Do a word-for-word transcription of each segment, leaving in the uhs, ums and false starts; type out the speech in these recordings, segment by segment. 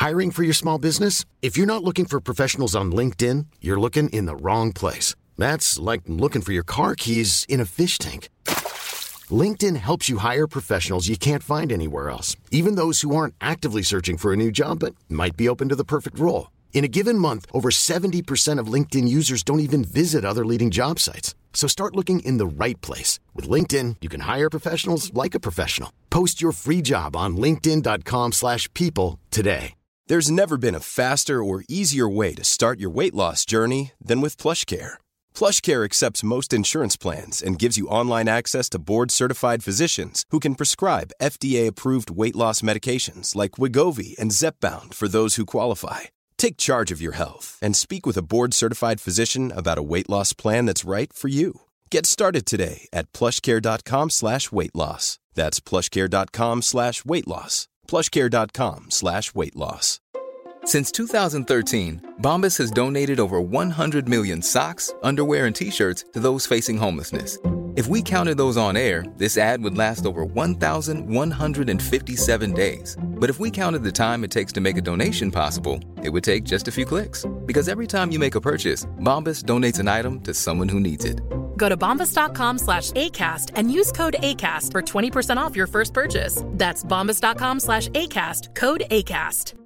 Hiring for your small business? If you're not looking for professionals on LinkedIn, you're looking in the wrong place. That's like looking for your car keys in a fish tank. LinkedIn helps you hire professionals you can't find anywhere else, even those who aren't actively searching for a new job but might be open to the perfect role. In a given month, over seventy percent of LinkedIn users don't even visit other leading job sites. So start looking in the right place. With LinkedIn, you can hire professionals like a professional. Post your free job on linkedin dot com slash people today. There's never been a faster or easier way to start your weight loss journey than with PlushCare. PlushCare accepts most insurance plans and gives you online access to board-certified physicians who can prescribe F D A-approved weight loss medications like Wegovy and Zepbound for those who qualify. Take charge of your health and speak with a board-certified physician about a weight loss plan that's right for you. Get started today at plushcare.com slash weight loss. That's plushcare.com slash weight loss. plushcare.com slash weight loss. Since two thousand thirteen, Bombas has donated over one hundred million socks, underwear, and T-shirts to those facing homelessness. If we counted those on air, this ad would last over one thousand one hundred fifty-seven days. But if we counted the time it takes to make a donation possible, it would take just a few clicks. Because every time you make a purchase, Bombas donates an item to someone who needs it. Go to bombas.com slash ACAST and use code ACAST for twenty percent off your first purchase. That's bombas.com slash ACAST, code ACAST.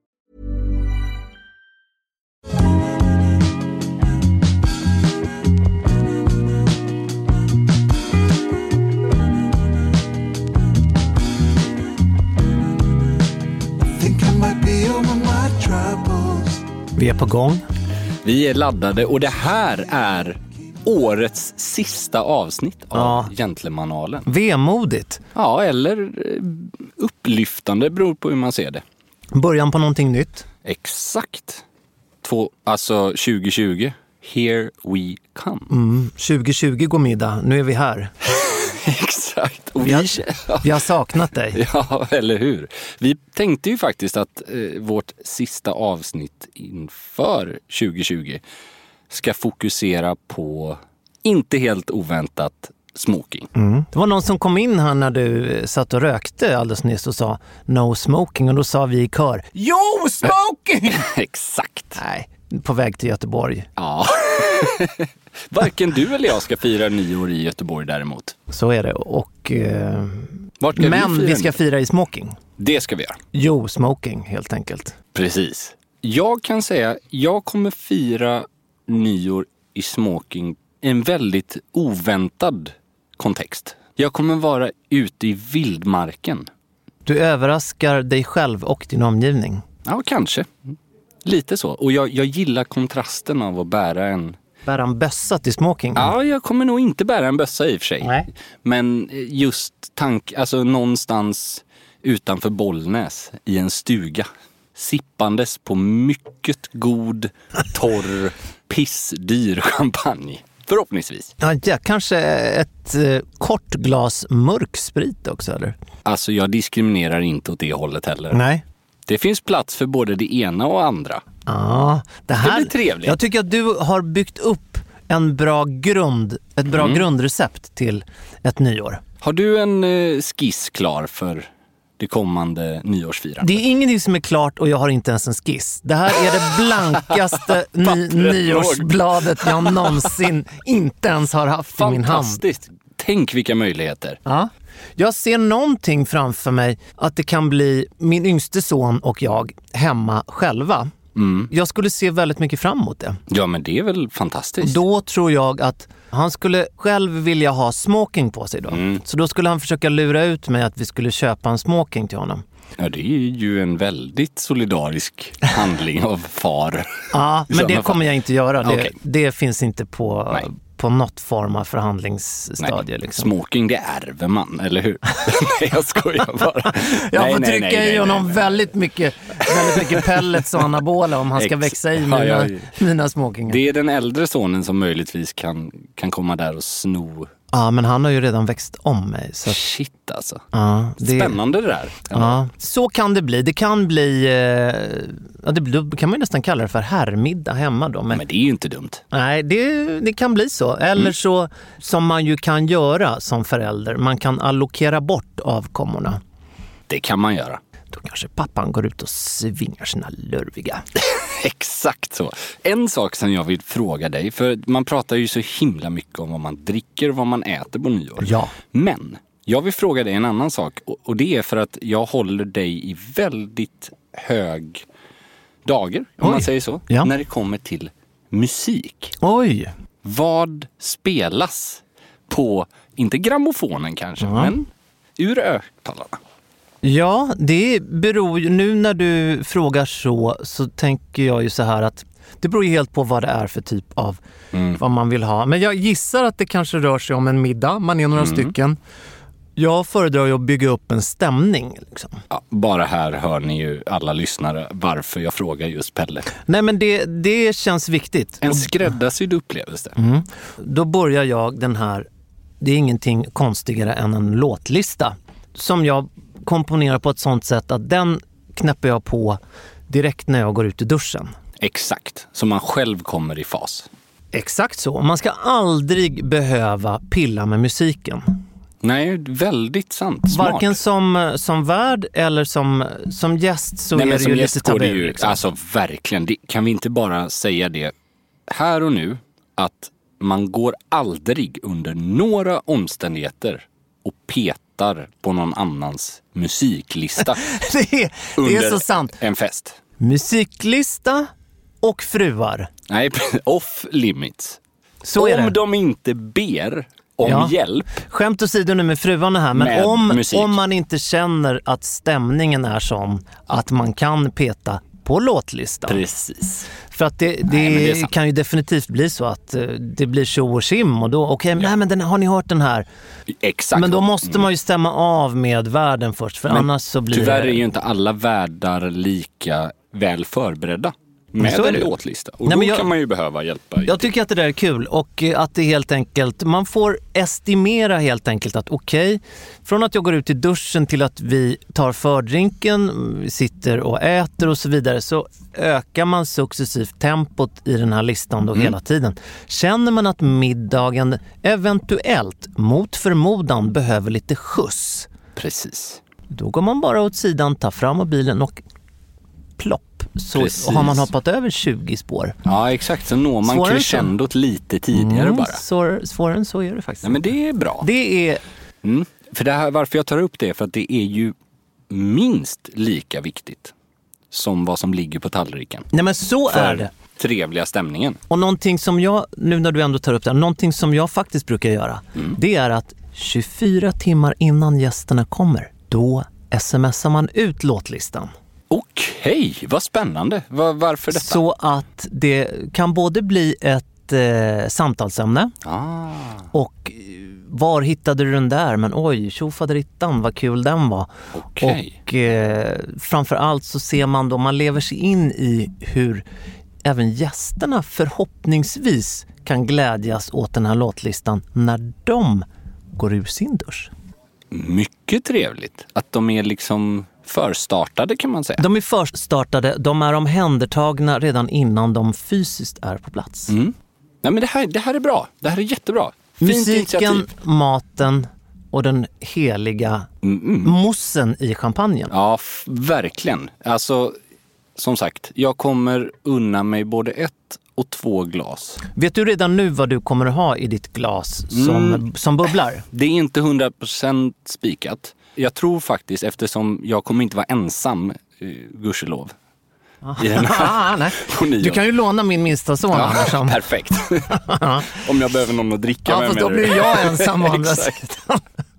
Vi är på gång. Vi är laddade och det här är årets sista avsnitt av ja. Gentlemanalen. Vemodigt. Ja, eller upplyftande, beror på hur man ser det. Början på någonting nytt. Exakt. Två, alltså tjugo tjugo. Here we come. Mm, tjugo tjugo går middag. Nu är vi här. Exakt. Och vi, har, vi har saknat dig. Ja, eller hur? Vi tänkte ju faktiskt att eh, vårt sista avsnitt inför tjugo tjugo ska fokusera på, inte helt oväntat, smoking. Mm. Det var någon som kom in här när du satt och rökte alldeles nyss och sa no smoking. Och då sa vi i kör, jo smoking! Exakt. Nej, på väg till Göteborg. Ja. Varken du eller jag ska fira nyår i Göteborg däremot. Så är det. Och, eh, men vi, vi ska fira i smoking. Det ska vi göra. Jo, smoking helt enkelt. Precis. Jag kan säga, jag kommer fira nyår i smoking i en väldigt oväntad kontext. Jag kommer vara ute i vildmarken. Du överraskar dig själv och din omgivning. Ja, kanske. Lite så. Och jag, jag gillar kontrasten av att bära en... Bära en bössa till smoking? Ja, jag kommer nog inte bära en bössa i och för sig. Nej. Men just tank, alltså någonstans utanför Bollnäs i en stuga. Sippandes på mycket god, torr, pissdyr champagne. Förhoppningsvis. Ja, ja, kanske ett eh, kort glas mörk sprit också, eller? Alltså, jag diskriminerar inte åt det hållet heller. Nej. Det finns plats för både det ena och andra. Ja, det här det blir trevligt. Jag tycker att du har byggt upp en bra grund, ett bra mm. grundrecept till ett nyår. Har du en eh, skiss klar för det kommande nyårsfirandet? Det är ingenting som är klart och jag har inte ens en skiss. Det här är det blankaste ny- nyårsbladet jag någonsin inte ens har haft i min hand. Fantastiskt. Tänk vilka möjligheter. Ja. Jag ser någonting framför mig att det kan bli min yngste son och jag hemma själva. Mm. Jag skulle se väldigt mycket fram emot det. Ja, men det är väl fantastiskt. Då tror jag att han skulle själv vilja ha smoking på sig då. Mm. Så då skulle han försöka lura ut mig att vi skulle köpa en smoking till honom. Ja, det är ju en väldigt solidarisk handling av far. Ja, men det kommer jag inte göra. Det, okay. det finns inte på... Nej. på något form av förhandlingsstadie. Liksom. Smoking, det ärver man, eller hur? Nej, jag skojar bara. Jag nej, får nej, trycka nej, nej, i honom nej, nej. väldigt mycket, väldigt mycket pellets och anabola om han ska Ex- växa i mina, ja, ja. mina smokingar. Det är den äldre sonen som möjligtvis kan, kan komma där och sno. Ja, men han har ju redan växt om mig. Så att, shit alltså. Ja, det, spännande det där. Ja, så kan det bli. Det kan bli, eh, ja, det, då kan man ju nästan kalla det för herrmiddag hemma då. Men, men det är ju inte dumt. Nej, det, det kan bli så. Eller mm. så som man ju kan göra som förälder. Man kan allokera bort avkommorna. Det kan man göra. då kanske pappan går ut och svingar sina lurviga. Exakt så. En sak som jag vill fråga dig, för man pratar ju så himla mycket om vad man dricker och vad man äter på nyår. Ja. Men jag vill fråga dig en annan sak, och det är för att jag håller dig i väldigt hög dager, om Oj. man säger så, Ja. när det kommer till musik. Oj! Vad spelas på, inte grammofonen kanske, Ja. men ur högtalarna? Ja, det beror ju, nu när du frågar så, så tänker jag ju så här att det beror ju helt på vad det är för typ av Mm. vad man vill ha. Men jag gissar att det kanske rör sig om en middag, man är några Mm. stycken. Jag föredrar ju att bygga upp en stämning. Liksom. Ja, bara här hör ni ju alla lyssnare varför jag frågar just Pelle. Nej, men det, det känns viktigt. En skräddarsydd upplevelse. Mm. Då börjar jag den här, det är ingenting konstigare än en låtlista som jag komponerar på ett sånt sätt att den knäpper jag på direkt när jag går ut i duschen. Exakt, så man själv kommer i fas. Exakt så. Man ska aldrig behöva pilla med musiken. Nej, väldigt sant. Smart. Varken som, som värd eller som, som gäst så Nej, är men det som ju gäst lite går det tabu. ju, Liksom. alltså verkligen, det, kan vi inte bara säga det här och nu, att man går aldrig under några omständigheter och petar på någon annans musiklista det, är, det är under så sant. en fest. Musiklista och fruar. Nej, off limits. Så är Om det. de inte ber om Ja. hjälp. Skämt åsido nu med fruarna här, men Med om, musik. om man inte känner att stämningen är sån att man kan peta på låtlistan. Precis. För att det, det, Nej, men det är sant. kan ju definitivt bli så att eh, det blir tjo och sim och då, okej, okay, nej men den, har ni hört den här? Exakt. Men då måste man ju stämma av med värden först, för Men annars så blir Tyvärr det... är ju inte alla värdar lika väl förberedda med så är en det. låtlista. Och Nej, då men jag- kan man ju behöva hjälpa. Jag tycker att det där är kul och eh, att det helt enkelt, man får estimera helt enkelt att okej, från att jag går ut i duschen till att vi tar fördrinken, vi sitter och äter och så vidare, så ökar man successivt tempot i den här listan då hela tiden. Känner man att middagen eventuellt mot förmodan behöver lite skjuts, Precis. då går man bara åt sidan, tar fram mobilen och plopp. Så Precis. har man hoppat över tjugo spår. Ja, exakt. Så når man Svårare än så. crescendot lite tidigare Mm, bara. svår, svårare än så är det faktiskt. Nej, men det är bra. Det är... Mm. För det här, varför jag tar upp det är för att det är ju minst lika viktigt som vad som ligger på tallriken. Nej, men så är För det. trevliga stämningen. Och någonting som jag, nu när du ändå tar upp det här, någonting som jag faktiskt brukar göra, Mm. det är att tjugofyra timmar innan gästerna kommer, då smsar man ut låtlistan. Okej, vad spännande. Var, varför detta? Så att det kan både bli ett eh, samtalsämne Ah. och eh, var hittade du den där? Men oj, tjofaderittan, vad kul den var. Okej. Och eh, framförallt så ser man då, man lever sig in i hur även gästerna förhoppningsvis kan glädjas åt den här låtlistan när de går ur sin dusch. Mycket trevligt. Att de är liksom förstartade kan man säga. De är förstartade, de är omhändertagna redan innan de fysiskt är på plats. Mm. Nej, men det här, det här är bra. Det här är jättebra. Fint Musiken, initiativ. maten och den heliga Mm, mm. mossen i champagnen. Ja, f- verkligen. Alltså, som sagt, jag kommer unna mig både ett och två glas. Vet du redan nu vad du kommer att ha i ditt glas som, Mm. som bubblar? Det är inte hundra procent spikat. Jag tror faktiskt, eftersom jag kommer inte vara ensam, eh, gudskelov, i den här Ah, nej. på nyår. Du kan ju låna min minsta son annars. Ja, Som... perfekt. Om jag behöver någon att dricka Ja, med. fast då menar du? blir jag ensam å andra Exakt. sidan.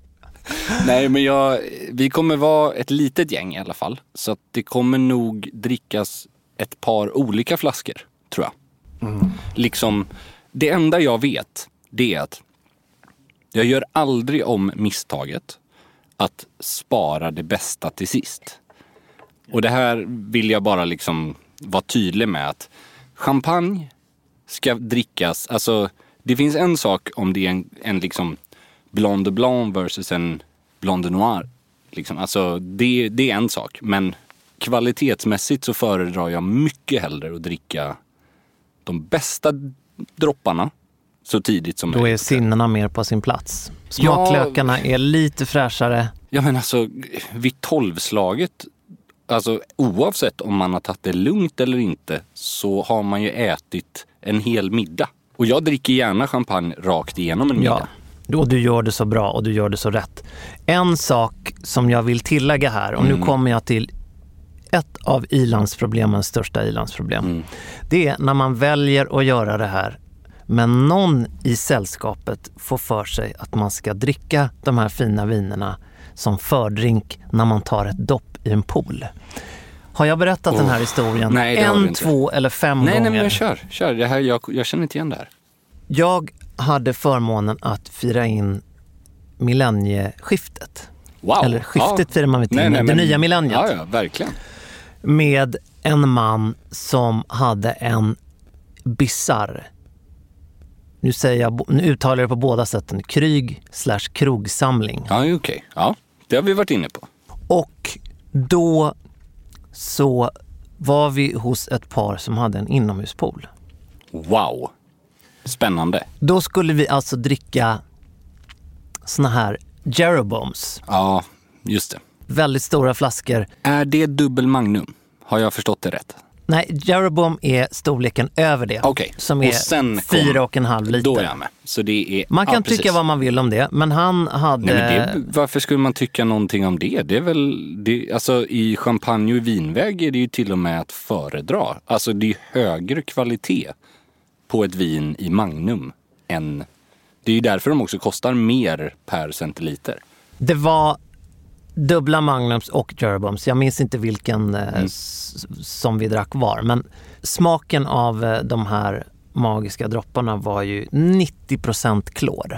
Nej, men jag, vi kommer vara ett litet gäng i alla fall. Så att det kommer nog drickas ett par olika flaskor, tror jag. Mm. Liksom, det enda jag vet, det är att jag gör aldrig om misstaget att spara det bästa till sist. Och det här vill jag bara liksom vara tydlig med, att champagne ska drickas, alltså det finns en sak om det är en, en liksom Blanc de Blanc versus en Blanc de Noir. Liksom. Alltså det, det är en sak, men kvalitetsmässigt så föredrar jag mycket hellre att dricka de bästa dropparna så tidigt som Då är möjligt. sinnena mer på sin plats. Smaklökarna är lite fräschare. Ja, men alltså vid tolvslaget, Alltså oavsett om man har tagit det lugnt eller inte så har man ju ätit en hel middag. Och jag dricker gärna champagne rakt igenom en middag. Ja, och du gör det så bra och du gör det så rätt. En sak som jag vill tillägga här, och mm. nu kommer jag till ett av ilandsproblemens största ilandsproblem. Mm. Det är när man väljer att göra det här, men någon i sällskapet får för sig att man ska dricka de här fina vinerna som fördrink när man tar ett dopp i en pool. Har jag berättat oh. den här historien nej, en, två eller fem nej, gånger? Nej, men kör. kör. Det här, jag, jag känner inte igen det här. Jag hade förmånen att fira in millennieskiftet. Wow. Eller skiftet ja. firar man vet inte, det men... nya millenniet. Ja, ja, verkligen. Med en man som hade en bizarr, nu säger jag, nu uttalar jag det på båda sätten, kryg slash krogsamling. Ja, okej. Okay. Ja, det har vi varit inne på. Och då så var vi hos ett par som hade en inomhuspool. Wow. Spännande. Då skulle vi alltså dricka såna här Jeroboams. Ja, just det. Väldigt stora flaskor. Är det dubbel magnum? Har jag förstått det rätt? Nej, Jeroboam är storleken över det. Okay. Som är och sen fyra kom, och en halv liter. Då är jag med. Så det är, man kan ja, tycka precis. vad man vill om det, men han hade... Nej, men det, varför skulle man tycka någonting om det? Det är väl... Det, alltså i champagne och i vinväg är det ju till och med att föredra. Alltså det är högre kvalitet på ett vin i magnum än... Det är ju därför de också kostar mer per centiliter. Det var dubbla magnums och Jeroboams. Jag minns inte vilken mm. s- som vi drack var. Men smaken av de här magiska dropparna var ju nittio procent klor.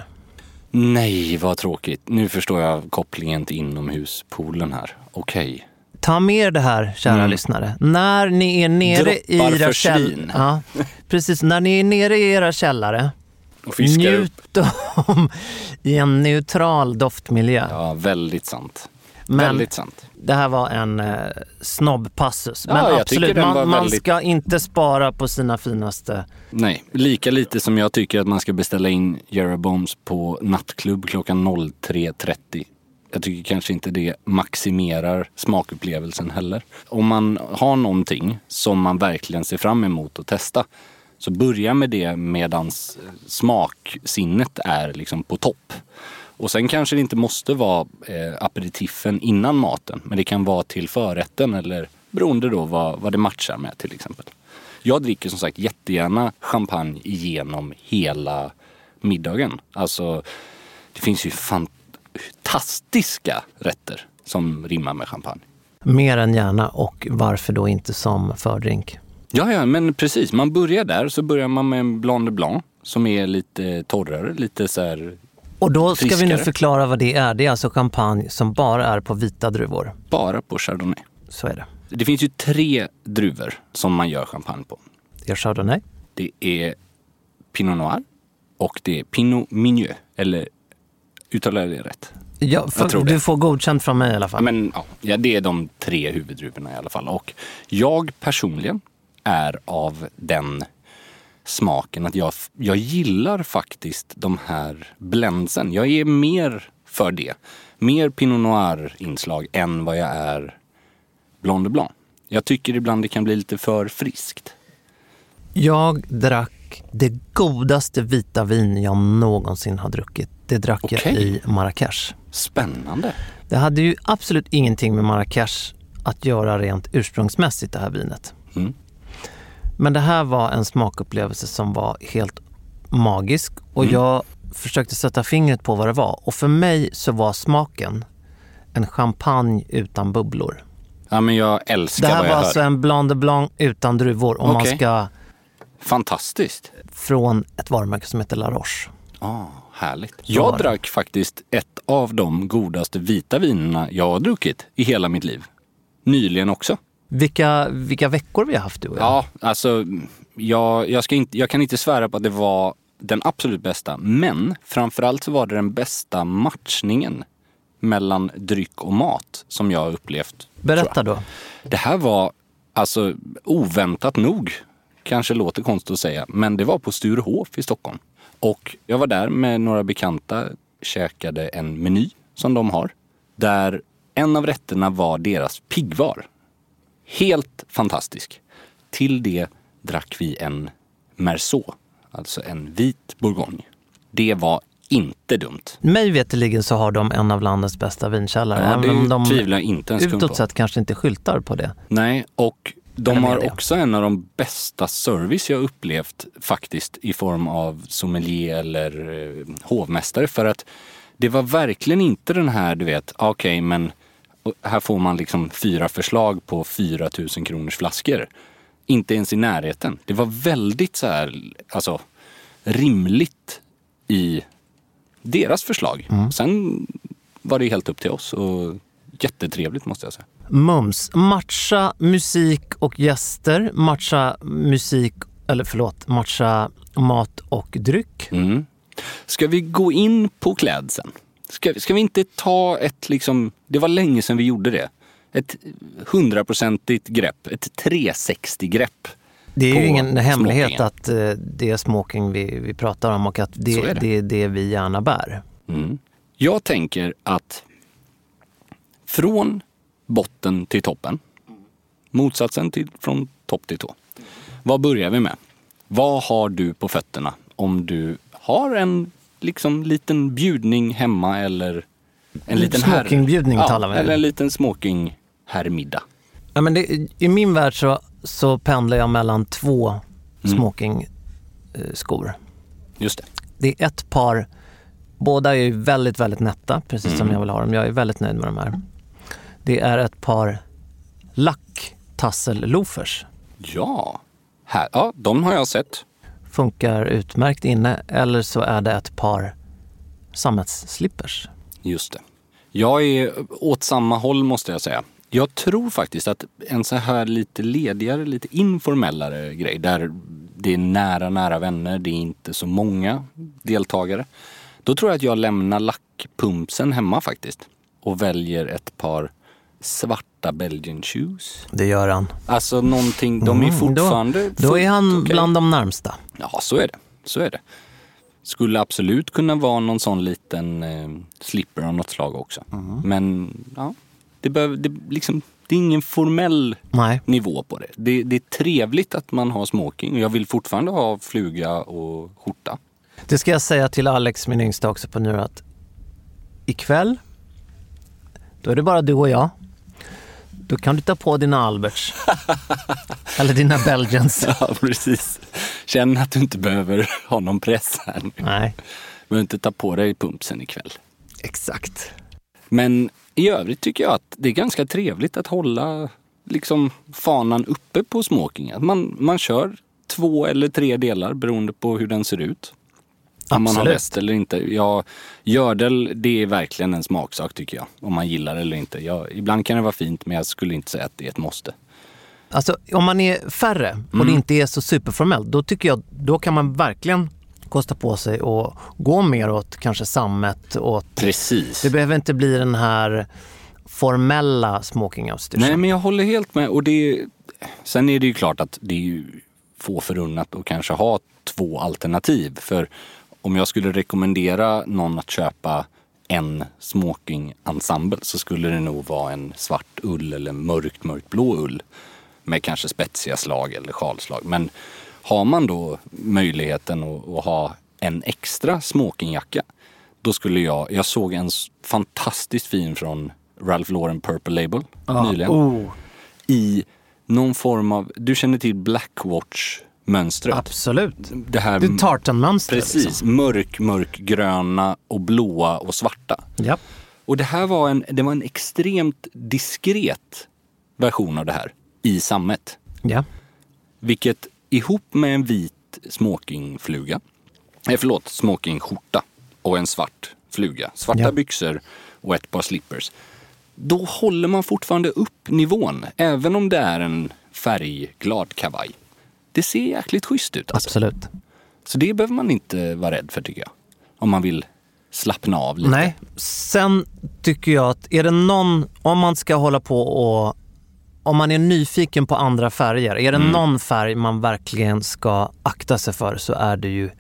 Nej, vad tråkigt. Nu förstår jag kopplingen till inomhuspoolen här. Okej. Okay. Ta med det här, kära mm. lyssnare. När ni är nere i era källare. Ja, precis. När ni är nere i era källare. Och njut om i en neutral doftmiljö. Ja, väldigt sant. Men väldigt sant. Det här var en eh, snobbpassus. Men ja, absolut, man, väldigt... man ska inte spara på sina finaste... Nej, lika lite som jag tycker att man ska beställa in Jeroboams på nattklubb klockan tre trettio. Jag tycker kanske inte det maximerar smakupplevelsen heller. Om man har någonting som man verkligen ser fram emot att testa, så börja med det medans smaksinnet är liksom på topp. Och sen kanske det inte måste vara eh, aperitiffen innan maten, men det kan vara till förrätten eller beroende då vad, vad det matchar med till exempel. Jag dricker som sagt jättegärna champagne igenom hela middagen. Alltså det finns ju fantastiska rätter som rimmar med champagne. Mer än gärna, och varför då inte som fördrink? Ja, ja, men precis. Man börjar där, så börjar man med en Blanc de Blanc som är lite torrare, lite så här. Och då ska friskare. Vi nu förklara vad det är. Det är alltså champagne som bara är på vita druvor. Bara på Chardonnay. Så är det. Det finns ju tre druvor som man gör champagne på. Det är Chardonnay. Det är Pinot Noir och det är Pinot Meunier. Eller uttalar jag det rätt? Ja, för, du får godkänt från mig i alla fall. Men ja, ja, det är de tre huvuddruvorna i alla fall. Och jag personligen är av den smaken att jag, jag gillar faktiskt de här blendsen. Jag är mer för det. Mer Pinot Noir-inslag än vad jag är Blanc de Blanc. Jag tycker ibland det kan bli lite för friskt. Jag drack det godaste vita vin jag någonsin har druckit. Det drack okay. jag i Marrakesh. Spännande. Det hade ju absolut ingenting med Marrakesh att göra rent ursprungsmässigt, det här vinet. Mm. Men det här var en smakupplevelse som var helt magisk. Och mm. jag försökte sätta fingret på vad det var. Och för mig så var smaken en champagne utan bubblor. Ja, men jag älskar vad jag hör. Det här var hör. alltså en Blanc de Blanc utan druvor. Om okay. man ska... Fantastiskt. Från ett varumärke som heter La Roche. Ja, ah, härligt. Jag drack faktiskt ett av de godaste vita vinerna jag har druckit i hela mitt liv. Nyligen också. Vilka, vilka veckor vi har haft du och jag? Ja, alltså jag, jag, ska inte, jag kan inte svära på att det var den absolut bästa. Men framförallt så var det den bästa matchningen mellan dryck och mat som jag har upplevt. Berätta då. Det här var alltså oväntat nog. Kanske låter konstigt att säga, men det var på Sturehof i Stockholm. Och jag var där med några bekanta, käkade en meny som de har. Där en av rätterna var deras piggvar. Helt fantastisk. Till det drack vi en Merceau, alltså en vit bourgogne. Det var inte dumt. Mig veterligen så har de en av landets bästa vinkällare. Ja, det även om de tvivlar jag inte en sekund på. Utåt sett kanske inte skyltar på det. Nej, och de Eller har media. också en av de bästa service jag upplevt faktiskt i form av sommelier eller eh, hovmästare. För att det var verkligen inte den här, du vet, okej okay, men här får man liksom fyra förslag på fyra tusen kronors flaskor. Inte ens i närheten. Det var väldigt så här, alltså rimligt i deras förslag. Mm. Sen var det helt upp till oss och jättetrevligt måste jag säga. Mums, matcha musik och gäster, matcha musik, eller förlåt, matcha mat och dryck. Mm. Ska vi gå in på klädseln? Ska, ska vi inte ta ett liksom, det var länge sedan vi gjorde det. Ett hundraprocentigt grepp, ett trehundrasextio-grepp. Det är ju ingen hemlighet smokingen. att uh, det är smoking vi, vi pratar om och att det är det. det är det vi gärna bär. Mm. Jag tänker att från botten till toppen, motsatsen till från topp till tå. Vad börjar vi med? Vad har du på fötterna om du har en liksom liten bjudning hemma eller en liten smokingbjudning här... talar vi. Ja, eller en liten smoking herrmiddag. Ja, men det, i min värld så, så pendlar jag mellan två Mm. smokingskor. Just det. Det är ett par, båda är ju väldigt, väldigt nätta, precis som Mm. jag vill ha dem. Jag är väldigt nöjd med de här. Det är ett par lack-tassel-loafers. Ja. Här, ja, de har jag sett. Funkar utmärkt inne. Eller så är det ett par sammetsslippers. Just det. Jag är åt samma håll måste jag säga. Jag tror faktiskt att en så här lite ledigare, lite informellare grej där det är nära, nära vänner, det är inte så många deltagare. Då tror jag att jag lämnar lackpumpsen hemma faktiskt och väljer ett par svarta Belgian shoes. Det gör han. Alltså någonting, de är fortfarande... Mm, då, då är han okay. bland de närmsta. Ja, så är det. Så är det. Skulle absolut kunna vara någon sån liten eh, slipper av något slag också. Mm. Men ja, det, behöver, det, liksom, det är ingen formell Nej. nivå på det. det. Det är trevligt att man har smoking. Och jag vill fortfarande ha fluga och skjorta. Det ska jag säga till Alex, min yngsta också på nu, att ikväll då är det bara du och jag. Då kan du ta på dina Alberts. Eller dina Belgians. Ja, precis. Känn att du inte behöver ha någon press här nu. Nej. Du behöver inte ta på dig pumpsen ikväll. Exakt. Men i övrigt tycker jag att det är ganska trevligt att hålla liksom fanan uppe på smoking. Att man, man kör två eller tre delar beroende på hur den ser ut. Om man har väst eller inte. Ja, gördel, det är verkligen en smaksak tycker jag. Om man gillar det eller inte. Jag, ibland kan det vara fint, men jag skulle inte säga att det är ett måste. Alltså om man är färre och Mm. det inte är så superformellt, då tycker jag, då kan man verkligen kosta på sig och gå mer åt kanske sammet. Åt, Precis. det behöver inte bli den här formella smoking-outstyrseln. Nej, men jag håller helt med. Och det, sen är det ju klart att det är ju få förunnat att kanske ha två alternativ. För om jag skulle rekommendera någon att köpa en smoking-ensemble så skulle det nog vara en svart ull eller mörkt, mörkt blå ull med kanske spetsiga slag eller sjalslag. Men har man då möjligheten att, att ha en extra smokingjacka, då skulle jag, jag såg en fantastiskt fin från Ralph Lauren Purple Label ah, nyligen. Oh. I någon form av, du känner till Blackwatch-mönstret. Absolut. Det här, det är tartanmönster. precis, liksom. mörk, mörkgröna och blåa och svarta. Ja. Och det här var en, det var en extremt diskret version av det här i sammet. Ja. Vilket ihop med en vit smokingfluga, eh, förlåt, smokingskjorta och en svart fluga, svarta Ja. byxor och ett par slippers. Då håller man fortfarande upp nivån, även om det är en färgglad kavaj. Det ser jäkligt schysst ut. Alltså. Absolut. Så det behöver man inte vara rädd för tycker jag. Om man vill slappna av lite. Nej. Sen tycker jag att är det någon, om man ska hålla på och om man är nyfiken på andra färger, är det Mm. någon färg man verkligen ska akta sig för så är det ju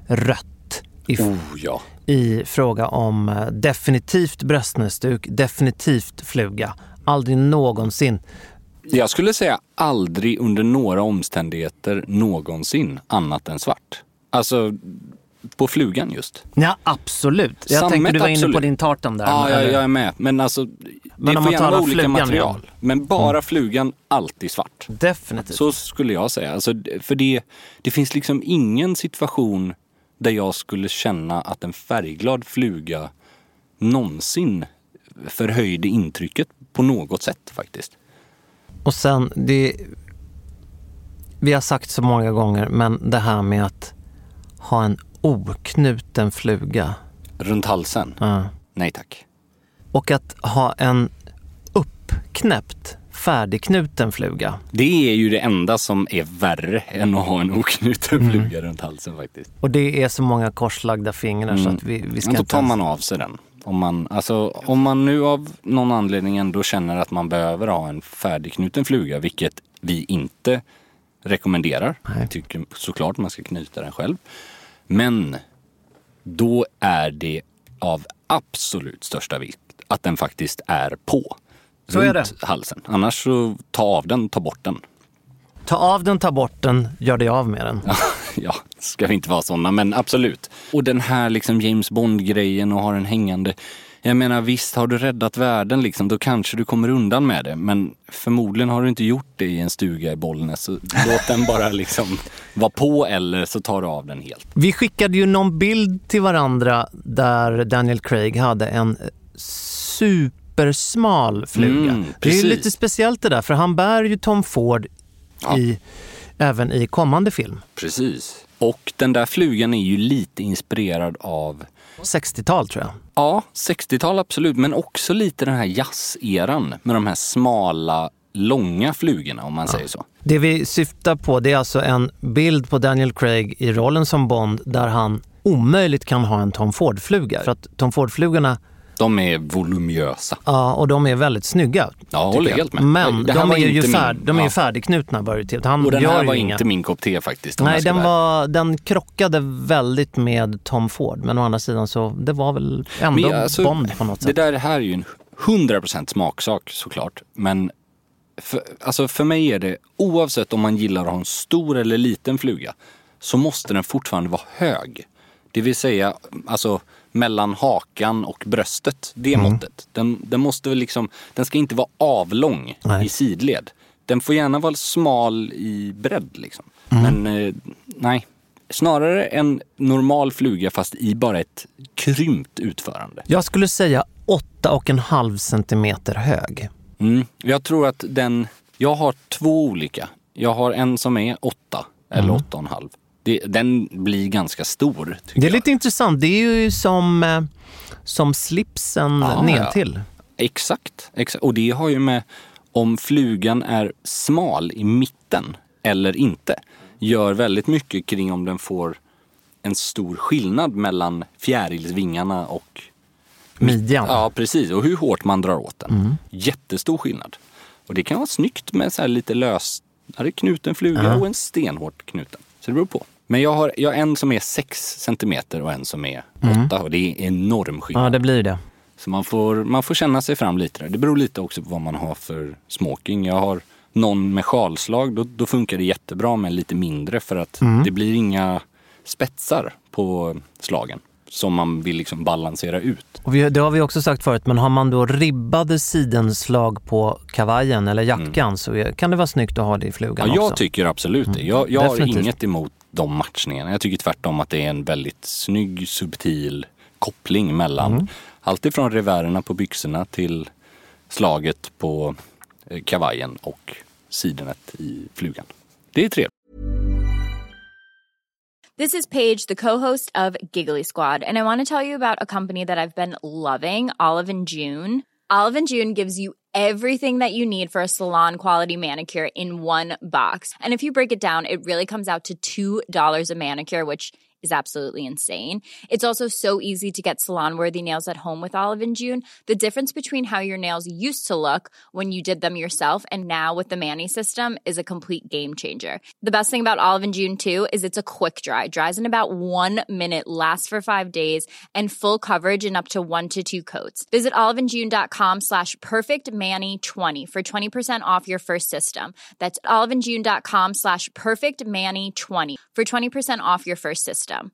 rött i, Oh ja. i fråga om eh, definitivt bröstnäsduk, definitivt fluga. Aldrig någonsin Jag skulle säga aldrig under några omständigheter någonsin annat än svart. Alltså på flugan just. Ja, absolut. Jag Sammet, tänkte du var absolut. inne på din tartan där. Ja, eller? jag, jag är med. Men alltså, Men det om får man gärna talar vara olika flugan, material. ja. Men bara flugan alltid svart. Definitivt. Så skulle jag säga. Alltså, för det, det finns liksom ingen situation där jag skulle känna att en färgglad fluga någonsin förhöjde intrycket på något sätt faktiskt. Och sen, det, vi har sagt så många gånger, men det här med att ha en oknuten fluga. Runt halsen? Ja. Nej tack. Och att ha en uppknäppt, färdigknuten fluga. Det är ju det enda som är värre än att ha en oknuten mm. fluga runt halsen faktiskt. Och det är så många korslagda fingrar mm. så att vi, vi ska Men då inte tar ens... man av sig den. Om man, alltså, om man nu av någon anledning ändå känner att man behöver ha en färdigknuten fluga, vilket vi inte rekommenderar. Jag tycker såklart man ska knyta den själv. Men då är det av absolut största vikt att den faktiskt är på. Så runt är det. Halsen. Annars så ta av den, ta bort den. Ta av den, ta bort den, gör det av med den. Ja, ska vi inte vara sådana, men absolut. Och den här liksom James Bond-grejen och har den hängande. Jag menar, visst har du räddat världen liksom, då kanske du kommer undan med det. Men förmodligen har du inte gjort det i en stuga i Bollnäs. Så låt den bara liksom vara på, eller så tar du av den helt. Vi skickade ju någon bild till varandra där Daniel Craig hade en supersmal fluga. Mm, det är ju lite speciellt det där, för han bär ju Tom Ford ja. i, även i kommande film. Precis. Och den där flugan är ju lite inspirerad av sextiotal tror jag. Ja, sextiotal absolut. Men också lite den här jazz-eran med de här smala, långa flugorna om man ja. säger så. Det vi syftar på, det är alltså en bild på Daniel Craig i rollen som Bond där han omöjligt kan ha en Tom Ford-fluga. För att Tom Ford-flugorna, de är voluminösa. Ja, och de är väldigt snygga. Ja, håller helt med. Men de är ju färd, min, de är ja. ju färdigknutna bara till. Han och den här var inga. inte min kopp te faktiskt. Nej, den, var, den krockade väldigt med Tom Ford. Men å andra sidan så, det var väl ändå men, alltså, Bond på något sätt. Det där här är ju en hundra procent smaksak såklart. Men för, alltså för mig är det, oavsett om man gillar att ha en stor eller liten fluga, så måste den fortfarande vara hög. Det vill säga, alltså mellan hakan och bröstet, det är mm. måttet. Den, den måste väl liksom, den ska inte vara avlång nej. i sidled. Den får gärna vara smal i bredd liksom. Mm. Men eh, nej, snarare en normal fluga fast i bara ett krympt utförande. Jag skulle säga åtta och en halv centimeter hög. Mm. Jag tror att den, jag har två olika. Jag har en som är åtta eller mm. åtta och en halv. Det, den blir ganska stor. Det är jag. lite intressant. Det är ju som, eh, som slipsen ja, ner till. Ja. Exakt, exakt. Och det har ju med om flugan är smal i mitten eller inte. Gör väldigt mycket kring om den får en stor skillnad mellan fjärilsvingarna och midjan. Ja, precis. Och hur hårt man drar åt den. Mm. Jättestor skillnad. Och det kan vara snyggt med så här lite lösare knuten fluga uh-huh. och en stenhårt knuten. Så det beror på. Men jag har, jag har en som är sex centimeter och en som är mm. åtta. Och det är enorm skillnad. Ja, det blir det. Så man får, man får känna sig fram lite där. Det beror lite också på vad man har för smoking. Jag har någon med sjalslag. Då, då funkar det jättebra med lite mindre. För att mm. det blir inga spetsar på slagen som man vill liksom balansera ut. Och vi, det har vi också sagt förut, men har man då ribbade sidenslag på kavajen eller jackan mm. så kan det vara snyggt att ha det i flugan ja, också. Jag tycker absolut det. Jag, jag har inget emot de matchningarna. Jag tycker tvärtom att det är en väldigt snygg, subtil koppling mellan mm. allt ifrån revärerna på byxorna till slaget på kavajen och sidenet i flugan. Det är trevligt. This is Paige, the co-host of Giggly Squad, and I want to tell you about a company that I've been loving, Olive and June. Olive and June gives you everything that you need for a salon-quality manicure in one box. And if you break it down, it really comes out to two dollars a manicure, which is absolutely insane. It's also so easy to get salon-worthy nails at home with Olive and June. The difference between how your nails used to look when you did them yourself and now with the Mani system is a complete game changer. The best thing about Olive and June too is it's a quick dry. Dries in about one minute, lasts for five days, and full coverage in up to one to two coats. Visit oliveandjune.com slash perfectmani20 for twenty percent off your first system. That's oliveandjune.com slash perfectmani20 for twenty percent off your first system.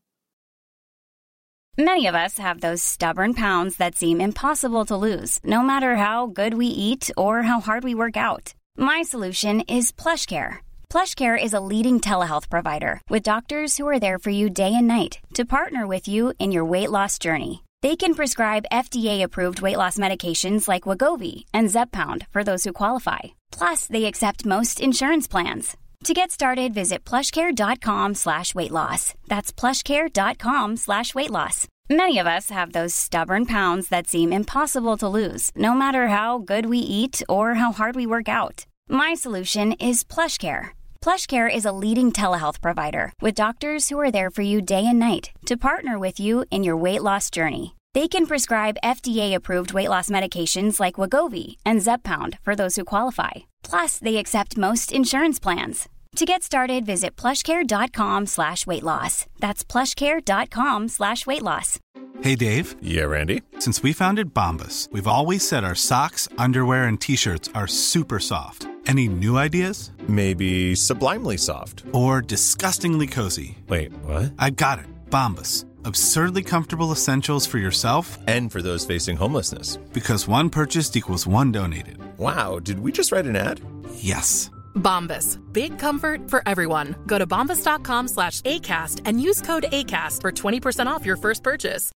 Many of us have those stubborn pounds that seem impossible to lose, no matter how good we eat or how hard we work out. My solution is PlushCare. PlushCare is a leading telehealth provider with doctors who are there for you day and night to partner with you in your weight loss journey. They can prescribe F D A-approved weight loss medications like Wegovy and Zepbound for those who qualify. Plus, they accept most insurance plans. To get started, visit plushcare.com slash weight loss. That's plushcare.com slash weight loss. Many of us have those stubborn pounds that seem impossible to lose, no matter how good we eat or how hard we work out. My solution is PlushCare. PlushCare is a leading telehealth provider with doctors who are there for you day and night to partner with you in your weight loss journey. They can prescribe F D A-approved weight loss medications like Wegovy and Zepbound for those who qualify. Plus, they accept most insurance plans. To get started, visit plushcare.com slash weight loss. That's plushcare.com slash weight loss. Hey, Dave. Yeah, Randy. Since we founded Bombas, we've always said our socks, underwear, and T-shirts are super soft. Any new ideas? Maybe sublimely soft. Or disgustingly cozy. Wait, what? I got it. Bombas. Absurdly comfortable essentials for yourself and for those facing homelessness. Because one purchased equals one donated. Wow, did we just write an ad? Yes. Bombas. Big comfort for everyone. Go to bombas.com slash ACAST and use code ACAST for twenty percent off your first purchase.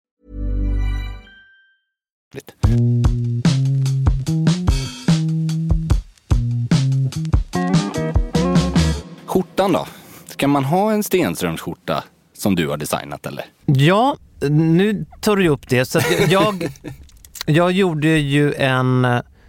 Skjortan då? Ska man ha en Stenströmsskjorta som du har designat eller? Ja, nu tar du upp det. Så att jag, jag gjorde ju en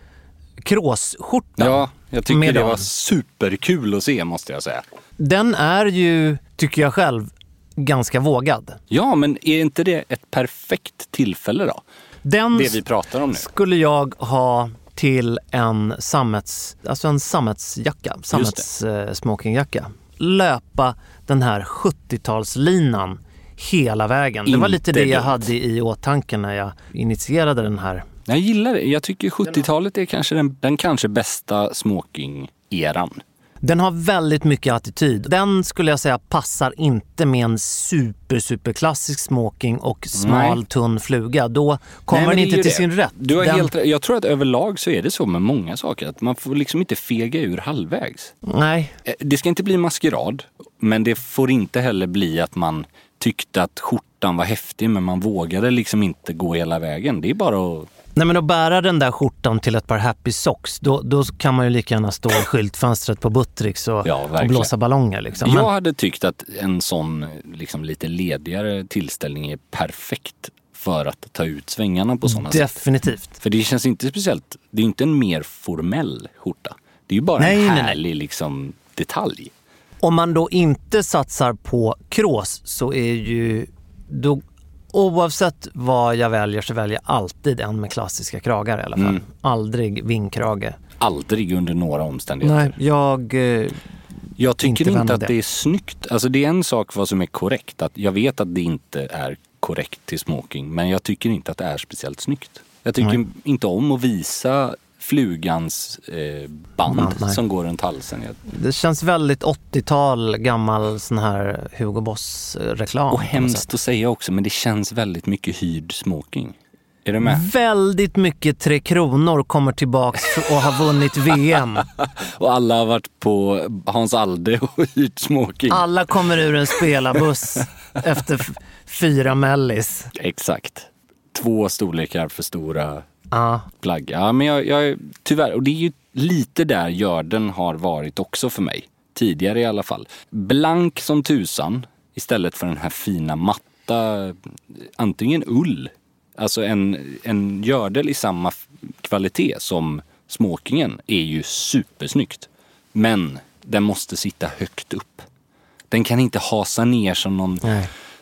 kråsskjorta. Ja, jag tycker det dem. var superkul att se, måste jag säga. Den är ju, tycker jag själv, ganska vågad. Ja, men är inte det ett perfekt tillfälle då? Den det vi pratar om nu. Skulle jag ha till en sammets, alltså en sammetsjacka, sammets eh, smokingjacka. Löpa den här sjuttiotalslinan hela vägen. Inte det var lite det jag dumt. hade i åtanke när jag initierade den här. Jag gillar det. Jag tycker sjuttiotalet är kanske den, den kanske bästa smoking-eran. Den har väldigt mycket attityd. Den skulle jag säga passar inte med en super super klassisk smoking och smal Nej. tunn fluga. Då kommer Nej, den inte till det. sin rätt. Du har den... helt, jag tror att överlag så är det så med många saker. Att man får liksom inte fega ur halvvägs. Nej. Det ska inte bli maskerad. Men det får inte heller bli att man tyckte att skjortan var häftig. Men man vågade liksom inte gå hela vägen. Det är bara att... Nej, men att bära den där skjortan till ett par happy socks, då, då kan man ju lika gärna stå i skyltfönstret på Buttricks och, ja, och blåsa ballonger. Liksom. Jag men... hade tyckt att en sån liksom, lite ledigare tillställning är perfekt för att ta ut svängarna på sådana sätt. Definitivt. För det känns inte speciellt, det är inte en mer formell skjorta. Det är ju bara nej, en nej, härlig nej. Liksom, detalj. Om man då inte satsar på krås så är ju... Då, oavsett vad jag väljer så väljer jag alltid en med klassiska kragar i alla fall. Mm. Aldrig vinkrage. Aldrig under några omständigheter. Nej, jag... Eh, jag tycker inte, inte att det. det är snyggt. Alltså det är en sak vad som är korrekt. Att jag vet att det inte är korrekt till smoking. Men jag tycker inte att det är speciellt snyggt. Jag tycker nej. inte om att visa flugans eh, band nej, som går runt halsen. Det känns väldigt åttiotal gammal sån här Hugo Boss-reklam. Och hemskt att säga också, men det känns väldigt mycket hyrd smoking. Är du med? Väldigt mycket Tre Kronor kommer tillbaks och har vunnit V M. Och alla har varit på Hans Alde och hyrt smoking. Alla kommer ur en spelarbuss efter f- fyra mellis. Exakt. Två storlekar för stora ah. plagg. Ja, men jag, jag, tyvärr, och det är ju lite där görden har varit också för mig. Tidigare i alla fall. Blank som tusan istället för den här fina matta, antingen ull. Alltså en, en gördel i samma kvalitet som smokingen är ju supersnyggt. Men den måste sitta högt upp. Den kan inte hasa ner som någon,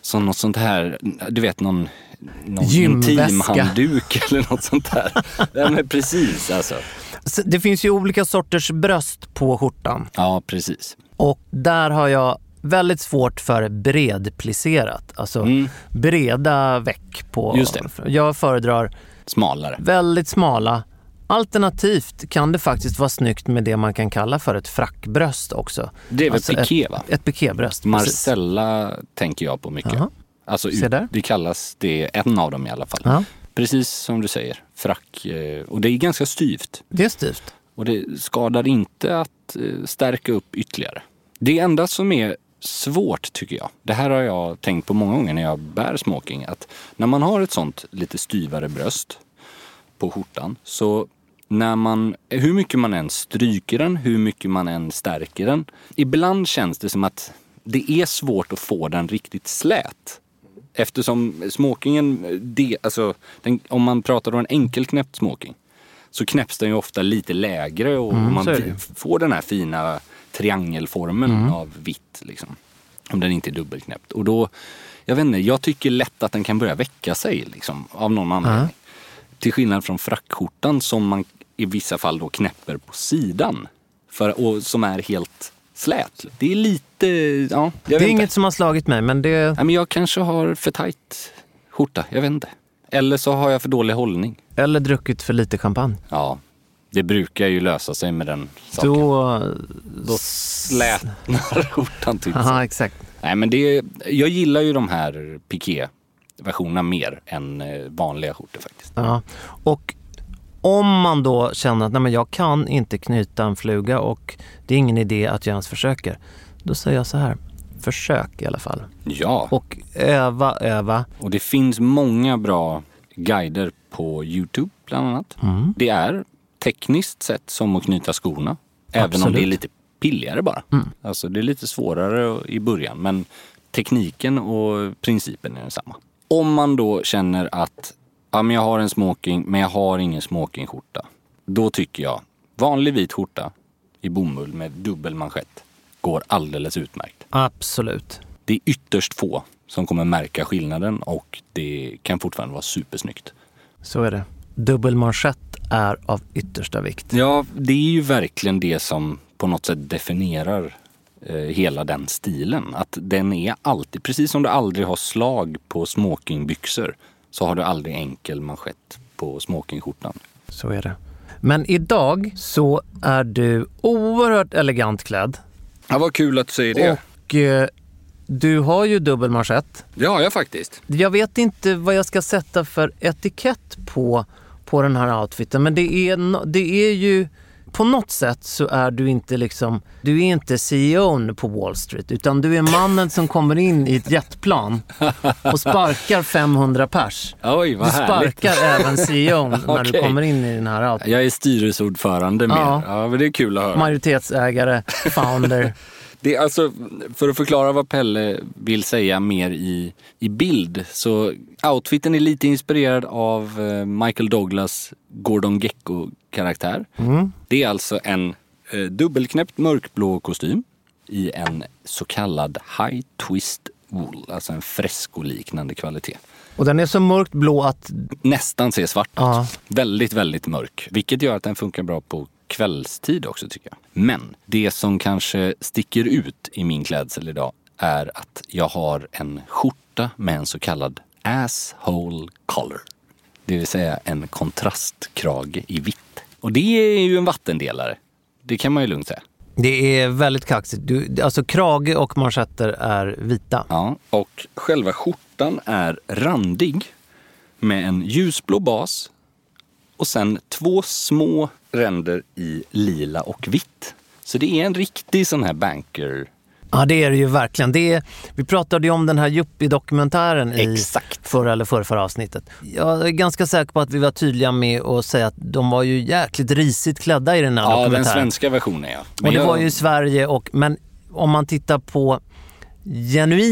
som något sånt här, du vet någon, någon Gymväska. intimhandduk eller något sånt där. Ja, men precis alltså. Det finns ju olika sorters bröst på skjortan. Ja, precis. Och där har jag väldigt svårt för bredplisserat. Alltså mm. breda väck på. Just det. Jag föredrar smalare. Väldigt smala. Alternativt kan det faktiskt vara snyggt med det man kan kalla för ett frackbröst också. Det är väl alltså piké, ett, va? Ett pikébröst. Marcella precis. Tänker jag på mycket. Aha. Alltså ut, det kallas det, en av dem i alla fall. Aha. Precis som du säger, frack. Och det är ganska styvt. Det är styvt. Och det skadar inte att stärka upp ytterligare. Det enda som är svårt tycker jag, det här har jag tänkt på många gånger när jag bär smoking, att när man har ett sånt lite styvare bröst på skjortan, så när man, hur mycket man än stryker den, hur mycket man än stärker den, ibland känns det som att det är svårt att få den riktigt slät. Eftersom smokingen, det, alltså, den, om man pratar om en enkelknäppt smoking, så knäpps den ju ofta lite lägre och mm, man får den här fina triangelformen mm. av vitt liksom. Om den inte är dubbelknäppt. Och då, jag vet inte, jag tycker lätt att den kan börja väcka sig liksom, av någon anledning. Mm. Till skillnad från frackskjortan som man i vissa fall då knäpper på sidan. För, och som är helt slät. Det är lite, ja. Det är inget som har slagit mig, men det... Ja, men jag kanske har för tajt skjorta, jag vet inte. Eller så har jag för dålig hållning. Eller druckit för lite champagne. Ja, det brukar ju lösa sig med den saken. Då, Då slätnar skjortan typ. Ja, exakt. Nej, men det, jag gillar ju de här piké-versionerna mer än vanliga skjortor faktiskt. Ja, och om man då känner att nej, men jag kan inte knyta en fluga och det är ingen idé att jag ens försöker, då säger jag så här: försök i alla fall. Ja. Och öva, öva. Och det finns många bra guider på YouTube bland annat. Mm. Det är tekniskt sett som att knyta skorna. Även Absolut. Om det är lite pilligare bara. Mm. Alltså det är lite svårare i början, men tekniken och principen är densamma. Om man då känner att ja, men jag har en smoking, men jag har ingen smokingskjorta, då tycker jag vanlig vit skjorta i bomull med dubbel manschett går alldeles utmärkt. Absolut. Det är ytterst få som kommer märka skillnaden och det kan fortfarande vara supersnyggt. Så är det. Dubbelmanschett är av yttersta vikt. Ja, det är ju verkligen det som på något sätt definierar eh, hela den stilen. Att den är alltid, precis som du aldrig har slag på smokingbyxor, så har du aldrig enkel manschett på smokingskjortan. Så är det. Men idag så är du oerhört elegant klädd. Ja, vad kul att du säger det. Och eh, du har ju dubbelmanschett. Det har jag faktiskt. Jag vet inte vad jag ska sätta för etikett på, på den här outfiten. Men det är, det är ju... På något sätt så är du inte liksom... Du är inte C E O:n på Wall Street. Utan du är mannen som kommer in i ett jetplan och sparkar femhundra pers. Oj, vad du sparkar härligt. Även C E O:n när okay. du kommer in i den här outfiten. Jag är styrelseordförande mer. Ja. Ja, men det är kul att höra. Majoritetsägare, founder... Det är alltså, för att förklara vad Pelle vill säga mer i, i bild, så outfiten är lite inspirerad av Michael Douglas Gordon Gekko-karaktär. Mm. Det är alltså en eh, dubbelknäppt mörkblå kostym i en så kallad high twist wool, alltså en freskoliknande kvalitet. Och den är så mörkt blå att... Nästan ser svart ut. Ja. Väldigt, väldigt mörk. Vilket gör att den funkar bra på kvällstid också tycker jag. Men det som kanske sticker ut i min klädsel idag är att jag har en skjorta med en så kallad asshole collar. Det vill säga en kontrastkrage i vitt. Och det är ju en vattendelare. Det kan man ju lugnt säga. Det är väldigt kaxigt. Du, alltså krage och manschetter är vita. Ja, och själva skjortan är randig med en ljusblå bas och sen två små ränder i lila och vitt. Så det är en riktig sån här banker. Ja, det är det ju verkligen. Det är, vi pratade ju om den här Yuppie-dokumentären i Exakt. förra eller förra, förra avsnittet. Jag är ganska säker på att vi var tydliga med att säga att de var ju jäkligt risigt klädda i den här ja, dokumentären. Ja, den svenska versionen, ja. Men och det jag... var ju i Sverige, och, men om man tittar på genuina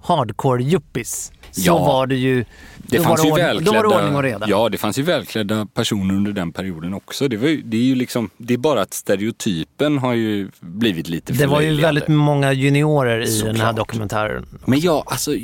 hardcore yuppies så Ja. var det ju Det då fanns var ju det, välklädda, då var det ordning och reda. Ja, det fanns ju välklädda personer under den perioden också. Det, var ju, det är ju liksom, det är bara att stereotypen har ju blivit lite Det var ju förlöjligande. väldigt många juniorer i Såklart. den här dokumentären. Men ja, alltså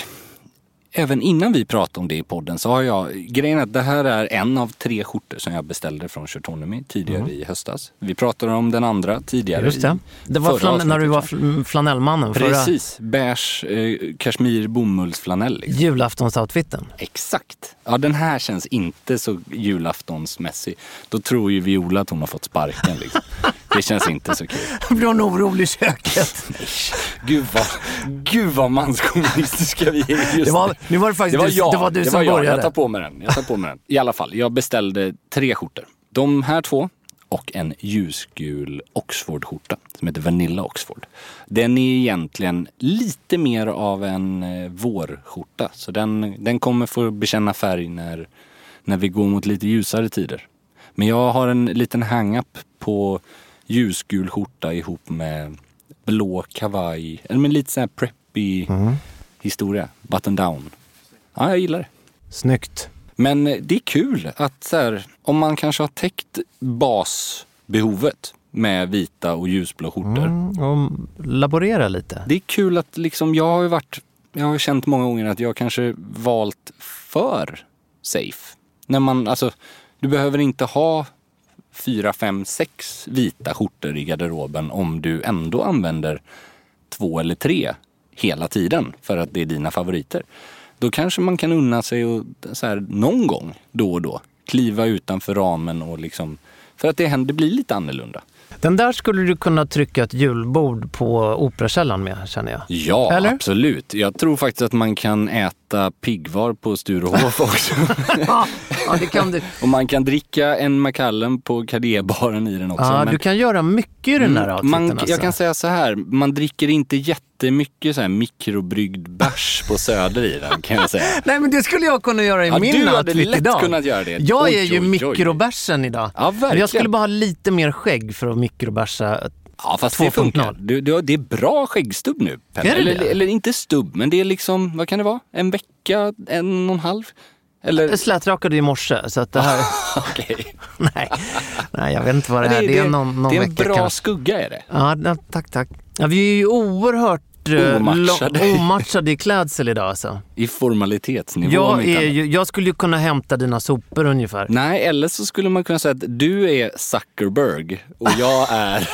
även innan vi pratade om det i podden så har jag, grejen att det här är en av tre skjortor som jag beställde från Shirtonomy tidigare mm. i höstas. Vi pratade om den andra tidigare. Just det. Det var flan- när du var fl- flanellmannen. Precis, förra... beige, eh, kashmir, bomullsflanell. Liksom. Julaftonsoutfiten. Exakt. Ja, den här känns inte så julaftonsmässig. Då tror ju Viola att hon har fått sparken liksom. Det känns inte så kul. Blir hon orolig i köket? Nej. Gud vad, gud vad manskommunistiska vi är just det var, nu var det faktiskt det var du, jag, det var du det som var jag. började. Jag tar på mig den. Jag tar på mig den. I alla fall, jag beställde tre skjortor. De här två och en ljusgul Oxford-skjorta som heter Vanilla Oxford. Den är egentligen lite mer av en eh, vårskjorta. Så den, den kommer få bekänna färg när, när vi går mot lite ljusare tider. Men jag har en liten hang-up på ljusgul skjorta ihop med blå kavaj. Eller med lite så här preppy mm. historia. Button down. Ja, jag gillar det. Snyggt. Men det är kul att så här, om man kanske har täckt basbehovet med vita och ljusblå skjortor. Mm, och laborera lite. Det är kul att liksom, jag har ju varit, jag har känt många gånger att jag kanske valt för safe. När man, alltså, du behöver inte ha fyra, fem, sex vita skjortor i garderoben om du ändå använder två eller tre hela tiden för att det är dina favoriter. Då kanske man kan unna sig och så här, någon gång då och då kliva utanför ramen och liksom, för att det händer, blir lite annorlunda. Den där skulle du kunna trycka ett julbord på Operakällan med, känner jag. Ja, eller? Absolut. Jag tror faktiskt att man kan äta piggvar på Sturehof också. Ja, det kan du. Och man kan dricka en Macallan på Cartier-baren i den också. Ja, men du kan göra mycket i den där outfiten. Man, alltså. Jag kan säga så här, man dricker inte jättemycket så här mikrobryggd bärs på Söder i den, kan jag säga. Nej, men det skulle jag kunna göra i ja, min outfit idag. Du hade lätt idag. kunnat göra det. Jag oj, är ju oj, mikrobärsen idag. Ja, verkligen. Men jag skulle bara ha lite mer skägg för att mikrobärsa. Ja, fast det funkar. Du, du, det är bra skäggstubb nu. Är det eller, det? eller inte stubb, men det är liksom, vad kan det vara? En vecka, en och en halv? Eller... Jag slätrakade i morse, så att det här... Okej. Nej. Nej, jag vet inte vad det är. Det, det är, någon, någon det är en vecka bra kanske. Skugga är det. Ja, tack, tack. Ja, vi är ju oerhört omatchade. Lo- omatchade i klädsel idag alltså. I formalitetsnivå. Jag, är ju, jag skulle ju kunna hämta dina sopor ungefär. Nej, eller så skulle man kunna säga att du är Zuckerberg och jag är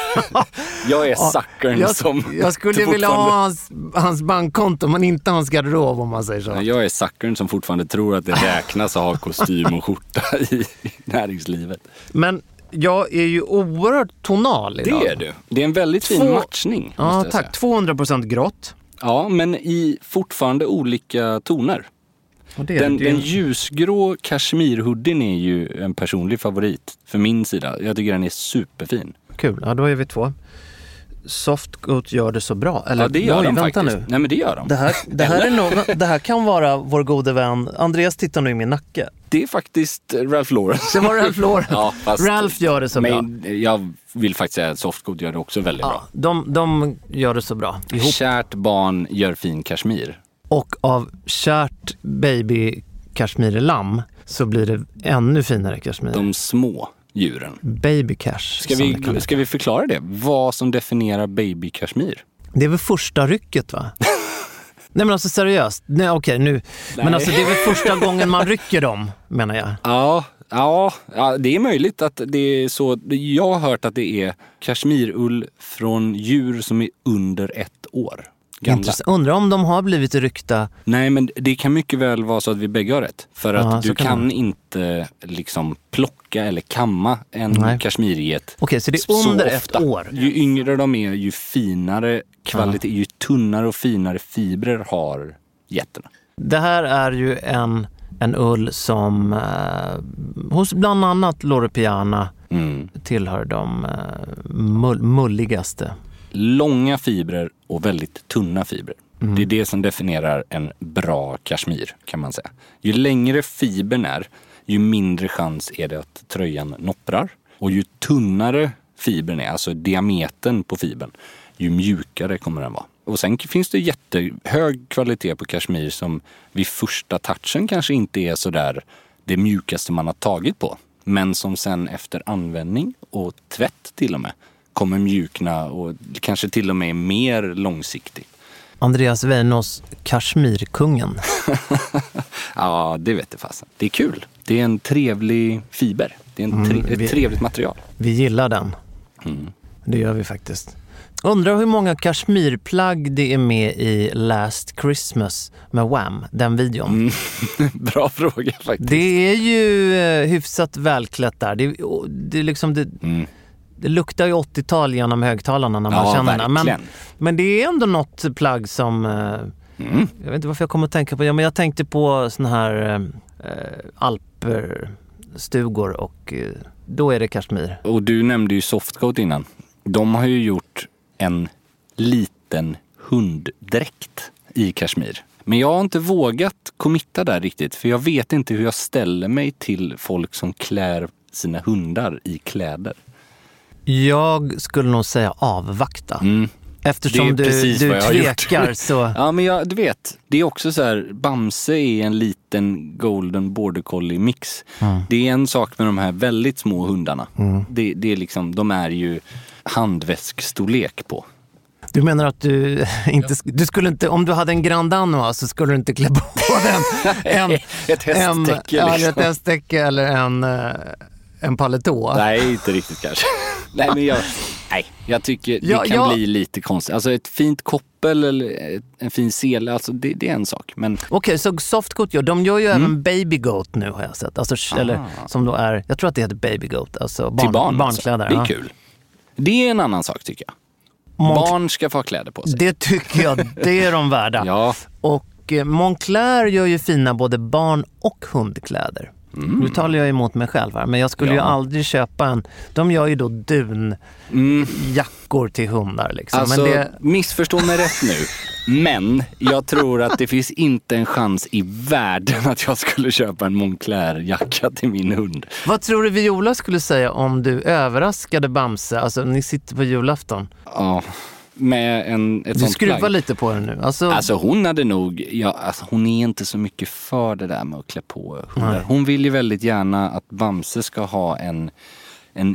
jag är Zuckern jag, som jag skulle vilja ha hans, hans bankkonto men inte hans garderob, om man säger så. Nej, jag är Zuckern som fortfarande tror att det räknas att ha kostym och skjorta i näringslivet. Men jag är ju oerhört tonal idag. Det är du. Det är en väldigt fin Två... matchning. Ja, tack. Säga. tvåhundra procent grått. Ja, men i fortfarande olika toner. Det är den, det. den ljusgrå kashmirhoodien är ju en personlig favorit för min sida. Jag tycker den är superfin. Kul, ja då är vi två. Softgoat gör det så bra. Eller, ja, det gör oj, de vänta faktiskt. Nu. Nej, men det gör de. Det här, det, här är nog, det här kan vara vår gode vän. Andreas tittar nu i min nacke. Det är faktiskt Ralph Lauren. Det var Ralph Lauren. Ja, fast, Ralph gör det så men bra. Jag vill faktiskt säga att Softgoat gör det också väldigt ja, bra. De, de gör det så bra. Ihop. Kärt barn gör fin kashmir. Och av kärt baby kashmirlamm så blir det ännu finare kashmir. De små djuren. Baby cash. Ska vi, ska vi förklara det? Vad som definierar baby kashmir? Det är väl första rycket, va? Nej, men alltså seriöst. Nej, okej, nu. Nej. Men alltså det är väl första gången man rycker dem, menar jag. Ja, ja, ja, det är möjligt att det är så. Jag har hört att det är kashmirull från djur som är under ett år. Gamla. Undrar om de har blivit ryckta. Nej, men det kan mycket väl vara så att vi bägge har rätt. För att Aha, du kan, kan inte liksom plocka eller kamma en kashmirget. Okej, så det är under ett år. Ju yngre de är, ju finare kvalitet, Aha. ju tunnare och finare fibrer har getterna. Det här är ju en, en ull som eh, hos bland annat Loro Piana mm. tillhör de eh, mull, mulligaste. Långa fibrer och väldigt tunna fibrer. Mm. Det är det som definierar en bra kashmir, kan man säga. Ju längre fibern är, ju mindre chans är det att tröjan nopprar. Och ju tunnare fibern är, alltså diametern på fibern, ju mjukare kommer den vara. Och sen finns det jättehög kvalitet på kashmir som vid första touchen kanske inte är så där det mjukaste man har tagit på. Men som sen efter användning och tvätt till och med kommer mjukna och kanske till och med är mer långsiktig. Andreas Weinås, kashmirkungen. Ja, det vet jag fasen. Det är kul. Det är en trevlig fiber. Det är en tre- mm, vi, ett trevligt material. Vi gillar den. Mm. Det gör vi faktiskt. Undrar hur många kashmirplagg det är med i Last Christmas med Wham, den videon. Mm. Bra fråga faktiskt. Det är ju eh, hyfsat välklätt där. Det, det, är liksom det, mm. det luktar ju åttiotal genom högtalarna när man ja, känner det. Men, verkligen. men det är ändå något plagg som... Eh, mm. Jag vet inte varför jag kommer att tänka på det. Men jag tänkte på såna här eh, alperstugor och eh, då är det kashmir. Och du nämnde ju Softcoat innan. De har ju gjort en liten hunddräkt i kashmir. Men jag har inte vågat committa där riktigt. För jag vet inte hur jag ställer mig till folk som klär sina hundar i kläder. Jag skulle nog säga avvakta. Mm. Eftersom du, du tvekar så... Ja, men jag, du vet. Det är också så här, Bamse är en liten golden border collie mix. Mm. Det är en sak med de här väldigt små hundarna. Mm. Det, det är liksom, de är ju handväskstorlek på. Du menar att du inte du skulle inte, om du hade en Grand Danois så skulle du inte klä på den en, ett hästtäcke en, liksom. Ja, ett hästtäcke eller en, en paletå. Nej, inte riktigt kanske. Nej, men jag, nej, jag tycker det ja, kan ja. bli lite konstigt. Alltså ett fint koppel eller en fin sele, alltså det, det är en sak. Men... Okej, okay, så Softcoat, ja, de gör ju mm. även Baby Goat nu har jag sett. Alltså, eller som då är, jag tror att det heter Baby Goat. Alltså barn, till barn, barnkläder. Alltså. Det är ja. kul. Det är en annan sak tycker jag. Mont- Barn ska få kläder på sig. Det tycker jag, det är de värda. Ja. Och eh, Moncler gör ju fina både barn- och hundkläder. Mm. Nu talar jag emot mig själv här, men jag skulle ja. ju aldrig köpa en... De gör ju då dun mm. jackor till hundar liksom. Alltså, men det... missförstå mig rätt nu. Men jag tror att det finns inte en chans i världen att jag skulle köpa en Moncler-jacka till min hund. Vad tror du Viola skulle säga om du överraskade Bamse? Alltså, ni sitter på julafton. Ja, med en, ett du sånt skruvar plagg. lite på den nu. Alltså... alltså hon hade nog... Ja, alltså, hon är inte så mycket för det där med att klä på hundar. Hon vill ju väldigt gärna att Bamse ska ha en, en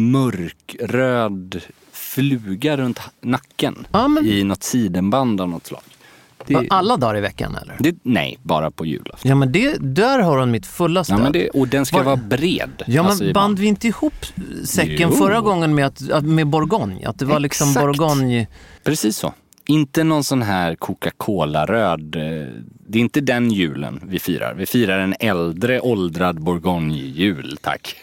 mörkröd fluga runt nacken ja, men... i något sidenband av något slag. Det... Alla dagar i veckan eller? Det, nej, bara på julafton. Ja, men det, där har hon mitt fulla stöd. Ja, men det, och den ska Var... vara bred. Ja, men alltså, band vi inte ihop säcken jo. förra gången med, att, med Bourgogne? Att det var liksom Exakt. Bourgogne... Precis så. Inte någon sån här Coca-Cola-röd. Det är inte den julen vi firar. Vi firar en äldre, åldrad Bourgogne-jul, tack.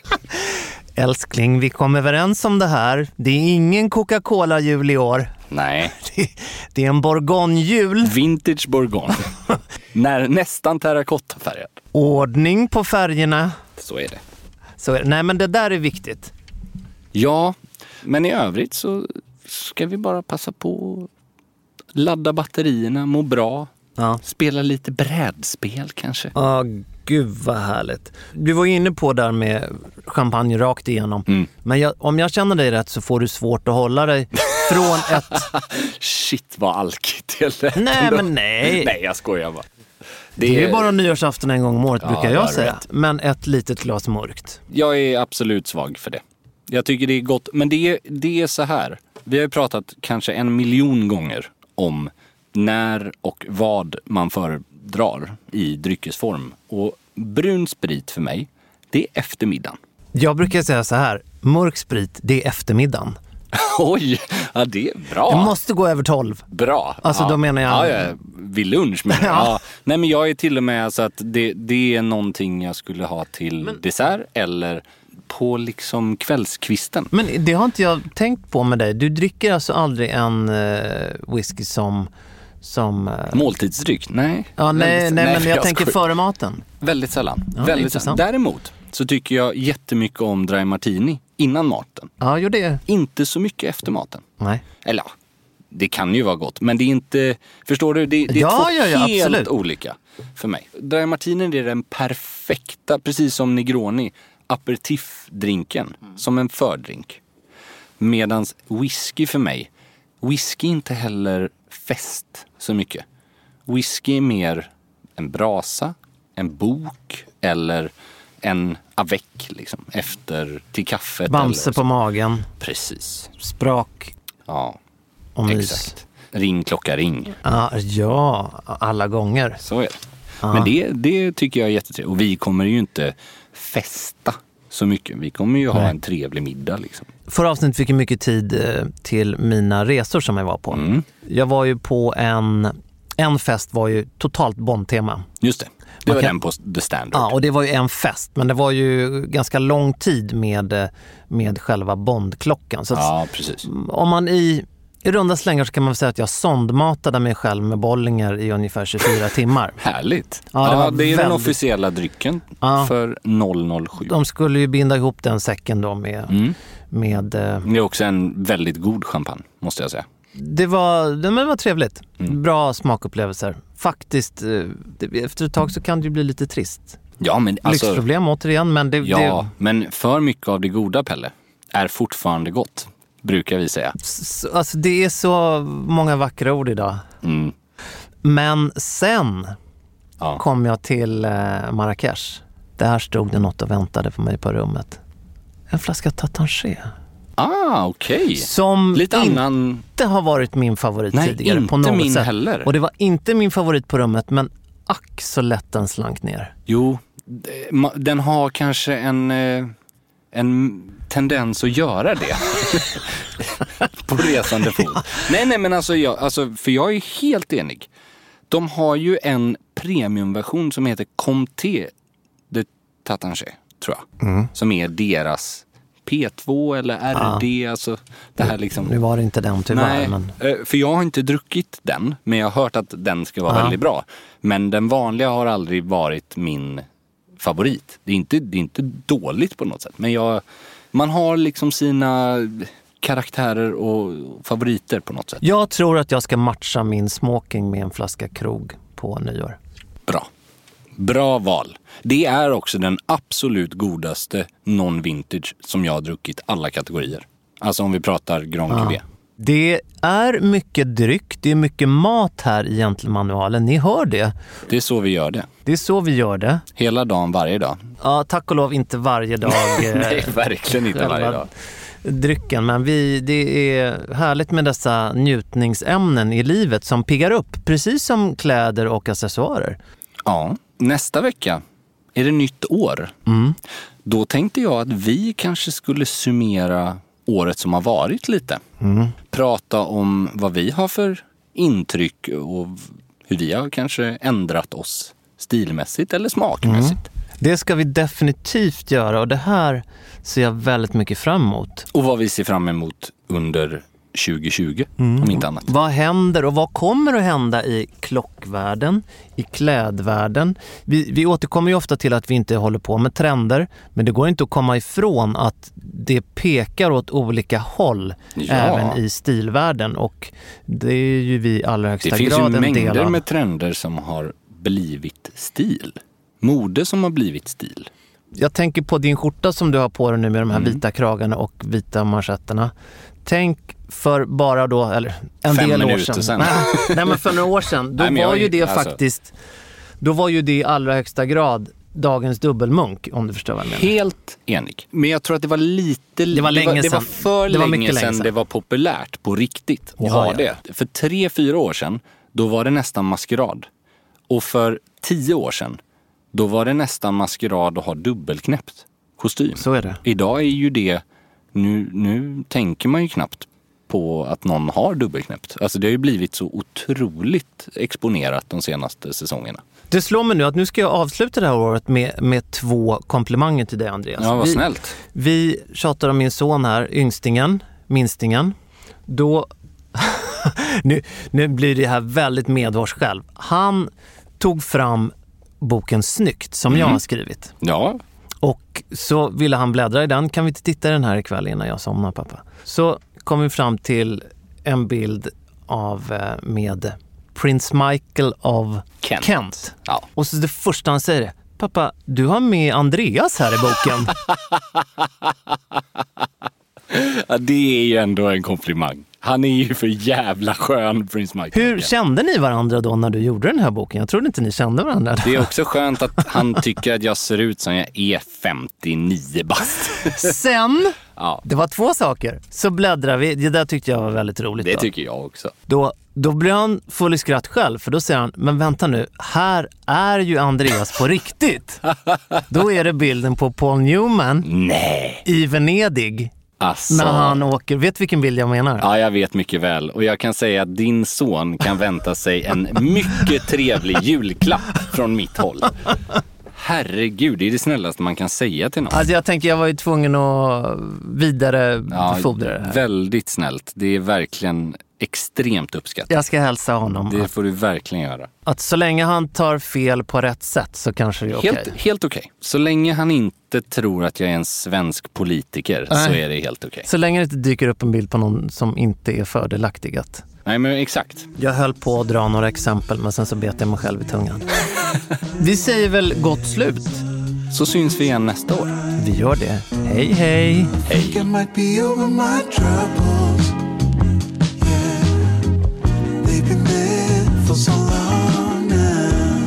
Älskling, vi kom överens om det här. Det är ingen Coca-Cola-jul i år. Nej. Det, det är en Bourgogne-jul. Vintage Bourgogne. När, nästan terrakottafärgad. Ordning på färgerna. Så är det. Så är det. Nej, men det där är viktigt. Ja, men i övrigt så ska vi bara passa på att ladda batterierna, må bra. Ja. Spela lite brädspel kanske. Ja, gud vad härligt. Du var inne på där med champagne rakt igenom. Mm. Men jag, om jag känner dig rätt så får du svårt att hålla dig från ett... Shit vad alkigt det lät. Nej, men nej. Nej, jag skojar bara. Det, det är ju bara nyårsafton en gång om året, ja, brukar jag säga. Rätt. Men ett litet glas mörkt. Jag är absolut svag för det. Jag tycker det är gott. Men det är, det är så här. Vi har ju pratat kanske en miljon gånger om när och vad man föredrar i dryckesform. Och brun sprit för mig, det är eftermiddagen. Jag brukar säga så här, mörk sprit, det är eftermiddagen. Oj, ja, det är bra. Det måste gå över tolv. Bra. Alltså ja. då menar jag... Ja, ja, vid lunch menar jag. Ja. Nej, men jag är till och med så att det, det är någonting jag skulle ha till men... dessert eller på liksom kvällskvisten. Men det har inte jag tänkt på med dig. Du dricker alltså aldrig en uh, whisky som... som uh... måltidsdryck? Nej. Ja, nej, nej, nej, men jag, jag tänker före maten. Väldigt sällan. Ja, Väldigt sällan. Däremot så tycker jag jättemycket om dry martini innan maten. Ja, jo det. Inte så mycket efter maten. Nej. Eller ja, det kan ju vara gott. Men det är inte, förstår du, det, det är ja, två ja, ja, helt absolut. olika för mig. Dry martini är den perfekta, precis som Negroni, aperitifdrinken. Mm. Som en fördrink. Medans whisky för mig whisky är inte heller fest så mycket. Whisky är mer en brasa, en bok eller en avec liksom, efter till kaffet. Bamse på magen. Precis. Sprak. Ja, och mys. Exakt. Ring, klocka, ring. Ah, ja, alla gånger. Så är det. Ah. Men det, det tycker jag är jättetrevligt. Och vi kommer ju inte festa så mycket. Vi kommer ju ha Nej. en trevlig middag liksom. Förra avsnittet fick jag mycket tid till mina resor som jag var på. Mm. Jag var ju på en... En fest var ju totalt Bond-tema. Just det. Det var kan, den på The Standard. Ja, och det var ju en fest. Men det var ju ganska lång tid med, med själva Bond-klockan. Så ja, precis. Om man i, i runda slängar så kan man väl säga att jag sondmatade mig själv med bollingar i ungefär tjugofyra timmar. Härligt. Ja, det, ja, det är väldigt... den officiella drycken ja. för noll noll sju. De skulle ju binda ihop den säcken då med... Mm. med det är också en väldigt god champagne, måste jag säga. Det var, det var trevligt. Mm. Bra smakupplevelser. Faktiskt, efter ett tag så kan det ju bli lite trist. Ja, men alltså, lyxproblem återigen. Men det, ja, det... men för mycket av det goda, Pelle, är fortfarande gott, brukar vi säga. Så, alltså det är så många vackra ord idag. Mm. Men sen ja. kom jag till eh, Marrakesh. Där stod det något och väntade på mig på rummet. En flaska Tatanché. Ah, okej. Okay. Som lite inte annan... har varit min favorit Nej, tidigare inte på något min sätt. Heller. Och det var inte min favorit på rummet, men ack så lätt den slank ner. Jo, den har kanske en, en tendens att göra det. På resande fot. Ja. Nej, nej, men alltså, jag, alltså, för jag är helt enig. De har ju en premiumversion som heter Comté de Tatanché, tror jag. Mm. Som är deras... P två eller R D, ja. alltså det här liksom... Nu var det inte den tyvärr. Nej, men... för jag har inte druckit den, men jag har hört att den ska vara ja. väldigt bra. Men den vanliga har aldrig varit min favorit. Det är inte, det är inte dåligt på något sätt, men jag, man har liksom sina karaktärer och favoriter på något sätt. Jag tror att jag ska matcha min smoking med en flaska krog på nyår. Bra. Bra val. Det är också den absolut godaste non-vintage som jag har druckit alla kategorier. Alltså om vi pratar Grand Cuvée. Ja. Det är mycket dryck, det är mycket mat här i Gentleman-manualen. Ni hör det. Det är så vi gör det. Det är så vi gör det. Hela dagen, varje dag. Ja, tack och lov inte varje dag. Nej, verkligen inte varje dag. Drycken, men vi, det är härligt med dessa njutningsämnen i livet som piggar upp, precis som kläder och accessoarer. Ja. Nästa vecka är det nytt år. Mm. Då tänkte jag att vi kanske skulle summera året som har varit lite. Mm. Prata om vad vi har för intryck och hur vi har kanske ändrat oss stilmässigt eller smakmässigt. Mm. Det ska vi definitivt göra och det här ser jag väldigt mycket fram emot. Och vad vi ser fram emot under tjugo tjugo, mm. om inte annat. Vad händer och vad kommer att hända i klockvärlden, i klädvärlden? Vi, vi återkommer ju ofta till att vi inte håller på med trender, men det går inte att komma ifrån att det pekar åt olika håll, ja. även i stilvärlden, och det är ju vi i allra högsta grad en del av. Det finns ju mängder med trender som har blivit stil. Mode som har blivit stil. Jag tänker på din skjorta som du har på dig nu med de här mm. vita kragarna och vita manschetterna. Tänk för bara då, eller en Fem del år sedan. sedan. Nej, nej, men för några år sedan. Då nej, var ju det alltså... faktiskt, då var ju det i allra högsta grad dagens dubbelmunk, om du förstår vad jag menar. Helt enig. Men jag tror att det var lite... Det var länge sedan. Det var för det var länge sedan, sedan det var populärt på riktigt att ha det. För tre, fyra år sedan, då var det nästan maskerad. Och för tio år sedan, då var det nästan maskerad att ha dubbelknäppt kostym. Så är det. Idag är ju det... Nu, nu tänker man ju knappt på att någon har dubbelknäppt. Alltså det har ju blivit så otroligt exponerat de senaste säsongerna. Det slår mig nu att nu ska jag avsluta det här året med, med två komplimanger till dig, Andreas. Ja, vad vi, snällt. Vi tjatar om min son här, yngstingen, minstingen. Då, nu, nu blir det här väldigt medhårs själv. Han tog fram boken Snyggt som mm. jag har skrivit. Ja. Och så ville han bläddra i den. Kan vi inte titta i den här ikväll innan jag somnar, pappa? Så kom vi fram till en bild av med Prince Michael av Kent. Kent. Ja. Och så det första han säger: pappa, du har med Andreas här i boken. Ja, det är ju ändå en komplimang. Han är ju för jävla skön, Prince Michael. Hur kände ni varandra då när du gjorde den här boken? Jag trodde inte ni kände varandra. Det är också skönt att han tycker att jag ser ut som jag är femtionio bast. Sen, ja. Det var två saker. Så bläddrar vi, det där tyckte jag var väldigt roligt. Det då. tycker jag också. Då, då blir han full i skratt själv, för då säger han, men vänta nu, här är ju Andreas på riktigt. Då är det bilden på Paul Newman. Nej. I Venedig. Asså. När han åker, vet vilken bild jag menar? Ja, jag vet mycket väl. Och jag kan säga att din son kan vänta sig en mycket trevlig julklapp från mitt håll. Herregud, det är det snällaste man kan säga till någon. Alltså jag tänker, jag var ju tvungen att vidare ja, befordra det här. Väldigt snällt. Det är verkligen extremt uppskattat. Jag ska hälsa honom. Det får du verkligen göra. Att så länge han tar fel på rätt sätt så kanske det är okej. Helt, helt okej. Så länge han inte tror att jag är en svensk politiker. Nej. Så är det helt okej. Så länge det inte dyker upp en bild på någon som inte är fördelaktig. Nej, men exakt. Jag höll på att dra några exempel, men sen så bet jag mig själv i tungan. Vi säger väl gott slut. Så syns vi igen nästa år. Vi gör det. Hej, hej. Hej. For so long now.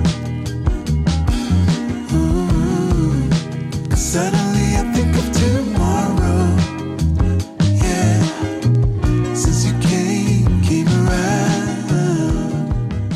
Ooh, 'cause suddenly I think of tomorrow. Yeah, since you came, came around.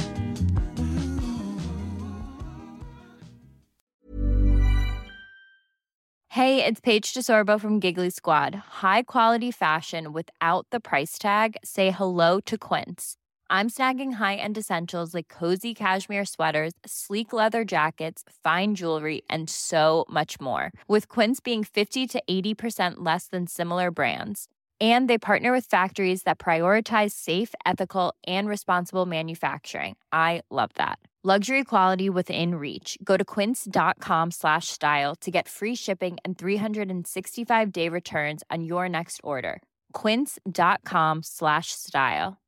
Hey, it's Paige DeSorbo from Giggly Squad. High quality fashion without the price tag. Say hello to Quince. I'm snagging high-end essentials like cozy cashmere sweaters, sleek leather jackets, fine jewelry, and so much more. With Quince being fifty to eighty percent less than similar brands. And they partner with factories that prioritize safe, ethical, and responsible manufacturing. I love that. Luxury quality within reach. Go to quince.com slash style to get free shipping and three sixty-five day returns on your next order. Quince.com slash style.